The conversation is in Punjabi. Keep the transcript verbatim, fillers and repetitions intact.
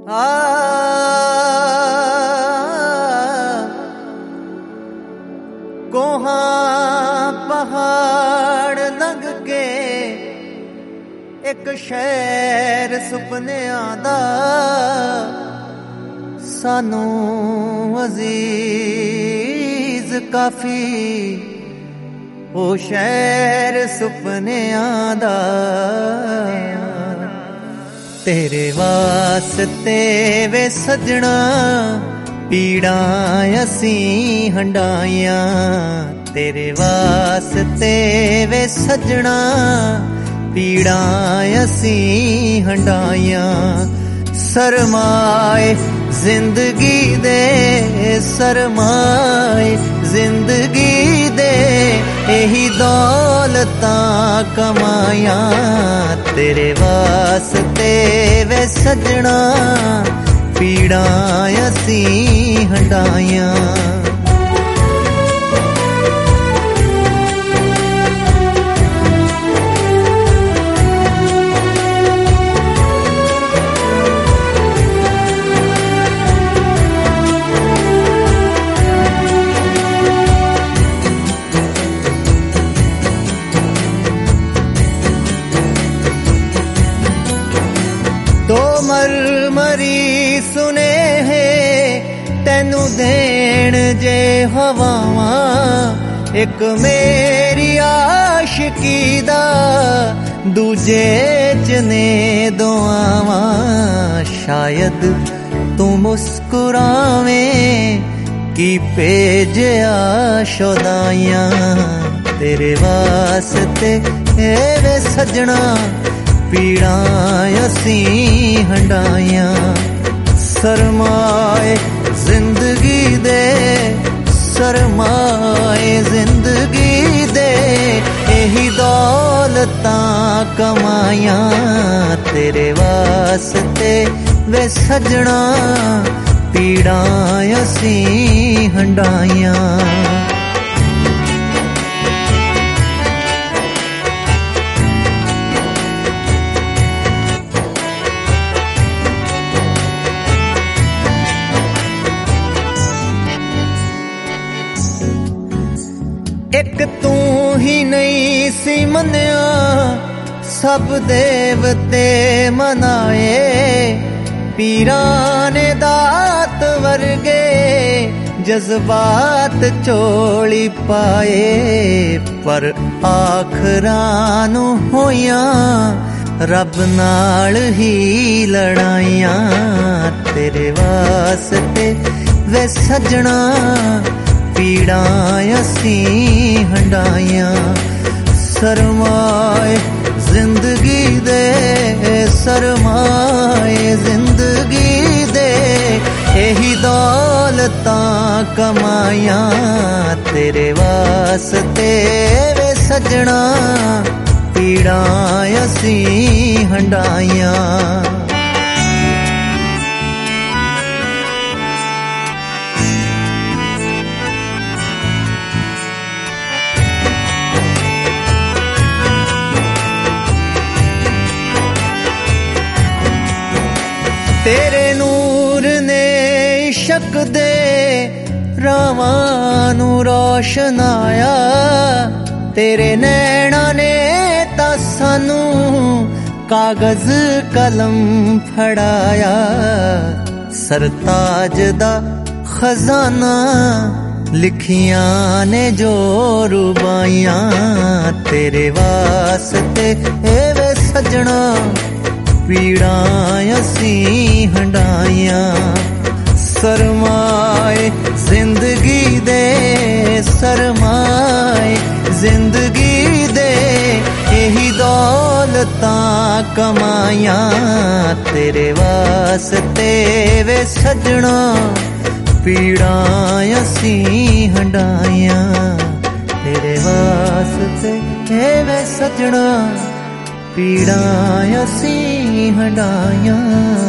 ਆ ਕੋਹਾਂ ਪਹਾੜ ਲੰਘ ਕੇ ਇੱਕ ਸ਼ਹਿਰ ਸੁਪਨਿਆਂ ਦਾ ਸਾਨੂੰ ਅਜ਼ੀਜ਼ ਕਾਫੀ ਉਹ ਸ਼ਹਿਰ ਸੁਪਨਿਆਂ ਦਾ ਤੇਰੇ ਵਾਸਤੇ ਵੇ ਸਜਣਾ ਪੀੜਾਂ ਅਸੀਂ ਹੰਡਾਈਆਂ ਤੇਰੇ ਵਾਸਤੇ ਵੇ ਸਜਣਾ ਪੀੜਾਂ ਅਸੀਂ ਹੰਡਾਈਆਂ ਸਰਮਾਏ ਜ਼ਿੰਦਗੀ ਦੇ ਸਰਮਾਏ ਜ਼ਿੰਦਗੀ ਦੇ ਇਹੀ ਦੌਲਤਾਂ ਕਮਾਈਆਂ ਤੇਰੇ ਵਾਸਤੇ ਵੇ ਸਜਣਾ ਪੀੜਾਂ ਅਸੀਂ ਹੰਡਾਈਆਂ ਦੋ ਮਰਮਰੀ ਸੁਨੇਹੇ ਤੈਨੂੰ ਦੇਣ ਜੇ ਹਵਾਵਾਂ ਇੱਕ ਮੇਰੀ ਆਸ਼ਿਕੀ ਦਾ ਦੂਜੇ ਚ ਨੇ ਦੁਆਵਾਂ ਸ਼ਾਇਦ ਤੂੰ ਮੁਸਕਰਾਵੇਂ ਕੀ ਭੇਜਿਆ ਸ਼ੁਦਾਈਆਂ ਤੇਰੇ ਵਾਸਤੇ ਏ ਵੇ ਸਜਣਾ ਪੀੜਾਂ ਅਸੀਂ ਹੰਡਾਈਆਂ ਸਰਮਾਏ ਜ਼ਿੰਦਗੀ ਦੇ ਸਰਮਾਏ ਜ਼ਿੰਦਗੀ ਦੇ ਇਹੀ ਦੌਲਤਾਂ ਕਮਾਈਆਂ ਤੇਰੇ ਵਾਸਤੇ ਵੇ ਸਜਣਾ ਪੀੜਾਂ ਅਸੀਂ ਹੰਡਾਈਆਂ ਇੱਕ ਤੂੰ ਹੀ ਨਹੀਂ ਸੀ ਮੰਨਿਆ ਸਭ ਦੇਵਤੇ ਮਨਾਏ ਪੀਰਾਂ ਨੇ ਦਾਤ ਵਰਗੇ ਜਜ਼ਬਾਤ ਝੋਲੀ ਪਾਏ ਪਰ ਆਖਰਾਂ ਨੂੰ ਹੋਈਆਂ ਰੱਬ ਨਾਲ ਹੀ ਲੜਾਈਆਂ ਤੇਰੇ ਵਾਸਤੇ ਵੇ ਸਜਣਾ ਪੀੜਾਂ ਅਸੀਂ ਹੰਡਾਈਆਂ ਸਰਮਾਏ ਜ਼ਿੰਦਗੀ ਦੇ ਸਰਮਾਏ ਜ਼ਿੰਦਗੀ ਦੇ ਇਹੀ ਦੌਲਤਾਂ ਕਮਾਈਆਂ ਤੇਰੇ ਵਾਸਤੇ ਵੇ ਸਜਣਾ ਪੀੜਾਂ ਅਸੀਂ ਹੰਡਾਈਆਂ ਤੇਰੇ ਨੂਰ ਨੇ ਇਸ਼ਕ ਦੇ ਰਾਵਾਂ ਨੂੰ ਰੋਸ਼ਨਾਇਆ ਤੇਰੇ ਨੈਣਾਂ ਨੇ ਤਾਂ ਸਾਨੂੰ ਕਾਗਜ਼ ਕਲਮ ਫੜਾਇਆ ਸਰਤਾਜ ਦਾ ਖਜ਼ਾਨਾ ਲਿਖੀਆਂ ਨੇ ਜੋ ਰੁਬਾਈਆਂ ਤੇਰੇ ਵਾਸਤੇ ਏ ਵੇ ਸਜਣਾ ਪੀੜਾਂ ਅਸੀਂ ਹੰਡਾਈਆਂ ਸਰਮਾਏ ਜ਼ਿੰਦਗੀ ਦੇ ਸਰਮਾਏ ਜ਼ਿੰਦਗੀ ਦੇ ਇਹੀ ਦੌਲਤਾਂ ਕਮਾਈਆਂ ਤੇਰੇ ਵਾਸਤੇ ਵੇ ਸਜਣਾ ਪੀੜਾਂ ਅਸੀਂ ਹੰਡਾਈਆਂ ਤੇਰੇ ਵਾਸਤੇ ਵੇ ਸਜਣਾ ਪੀੜਾਂ ਅਸੀਂ ਹੰਡਾਈਆਂ